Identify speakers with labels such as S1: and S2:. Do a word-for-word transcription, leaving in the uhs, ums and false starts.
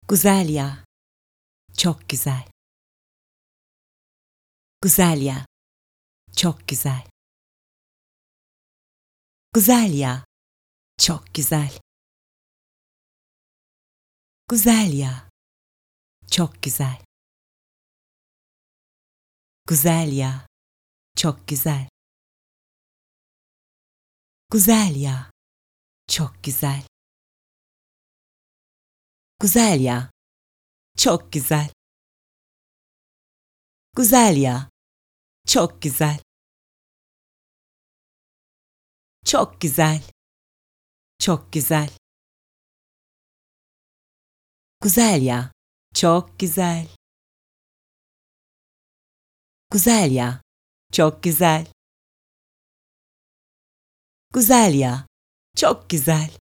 S1: Güzel ya, çok güzel. Güzel ya, çok güzel. Güzel ya, çok güzel. Güzel ya, çok güzel. Güzel ya, çok güzel. Güzel ya, çok güzel. Güzel ya, çok güzel. Güzel ya, çok güzel. Çok güzel. Çok güzel. Güzel ya, çok güzel. Güzel ya, çok güzel. Güzel ya, çok güzel.